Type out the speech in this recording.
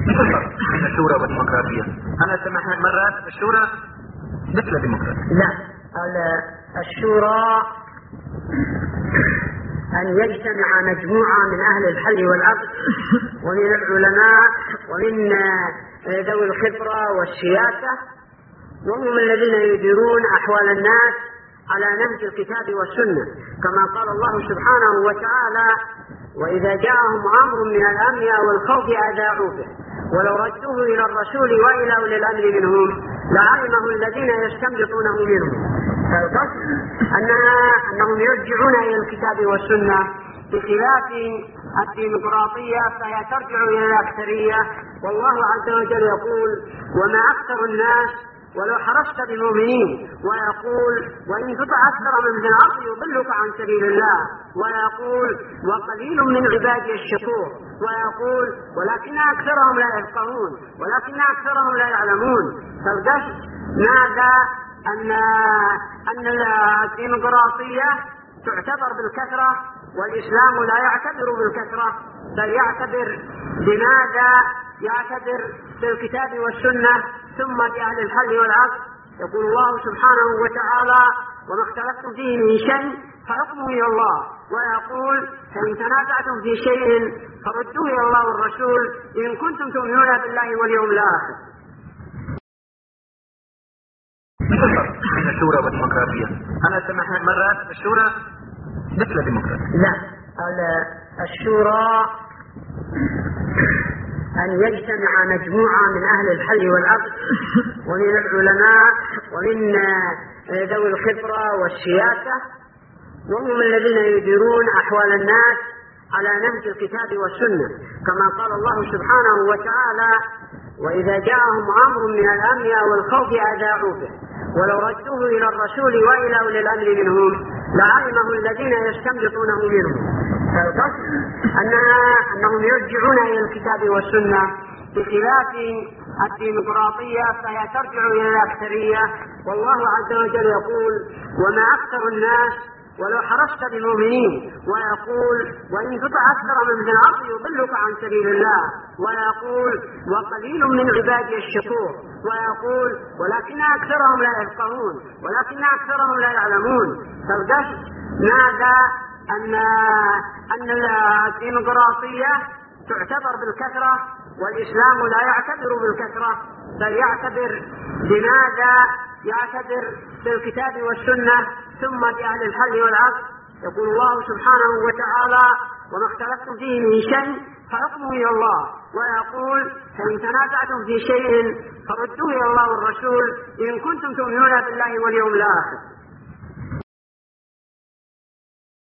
ما الفرق بين الشورى والديمقراطية؟ أنا سمعت مرات الشورى مثل الديمقراطية. لا، الشورى أن يجتمع مجموعة من أهل الحل والعقد ومن العلماء ومن ذوي الخبرة والسياسة، وهم الذين يديرون أحوال الناس على نهج الكتاب والسنة، كما قال الله سبحانه وتعالى: وإذا جاءهم أمر من الأمن أو الخوف أذاعوا به ولو ردوه إلى الرسول وإلى أولي الأمر منهم لعلمه الذين يستنبطونه منهم. فالقصد أنهم يرجعون إلى الكتاب والسنة، بخلاف الديمقراطية فهي ترجع إلى الأكثرية. والله عز وجل يقول: وما أكثر الناس ولو حرصت بمؤمنين، ويقول: وإن تطع أكثر من في الأرض يضلك عن سبيل الله، ويقول: وقليل من عبادي الشكور، ويقول: ولكن أكثرهم لا يفقهون، ولكن أكثرهم لا يعلمون. فالقصد ماذا؟ أن الديمقراطية تعتبر بالكثرة، والإسلام لا يعتبر بالكثرة، بل يعتبر بماذا؟ يعتبر بالكتاب والسنة ثم بأهل الحل والعقد. يقول الله سبحانه وتعالى: وما اختلفتم فيه من شيء فحكمه إلى الله، ويقول: فإن تنازعتم في شيء فردوه إلى الله والرسول إن كنتم تؤمنون بالله واليوم الآخر. ما الفرق بين الشورى والديمقراطية؟ أنا سمعت مرات الشورى مثل الديمقراطية. لا، الشورى أن يجتمع مجموعة من أهل الحل والعقد ومن العلماء ومن ذوي الخبرة والسياسة، وهم الذين يديرون أحوال الناس على نهج الكتاب والسنة، كما قال الله سبحانه وتعالى: وإذا جاءهم أمر من الأمن أو الخوف أذاعوا به ولو ردوه إلى الرسول وإلى أولي الأمر منهم لعلمه الذين يستنبطونه منهم. فالقصد أنهم يرجعون إلى الكتاب والسنة، بخلاف الديمقراطية فهي ترجع إلى الأكثرية. والله عز وجل يقول: وما أكثر الناس ولو حرصت بمؤمنين، ويقول: وإن تطع أكثر من في الأرض يضلك عن سبيل الله، ويقول: وقليل من عبادي الشكور، ويقول: ولكن أكثرهم لا يفقهون، ولكن أكثرهم لا يعلمون. فالقصد ماذا؟ أن الديمقراطية تعتبر بالكثرة، والإسلام لا يعتبر بالكثرة، بل يعتبر بماذا؟ يعتبر بالكتاب والسنة ثم بأهل الحل والعقد. يقول الله سبحانه وتعالى: وما اختلفتم فيه من شيء فحكمه إلى الله، ويقول: فإن تنازعتم في شيء فردوه إلى الله والرسول إن كنتم تؤمنون بالله واليوم الآخر.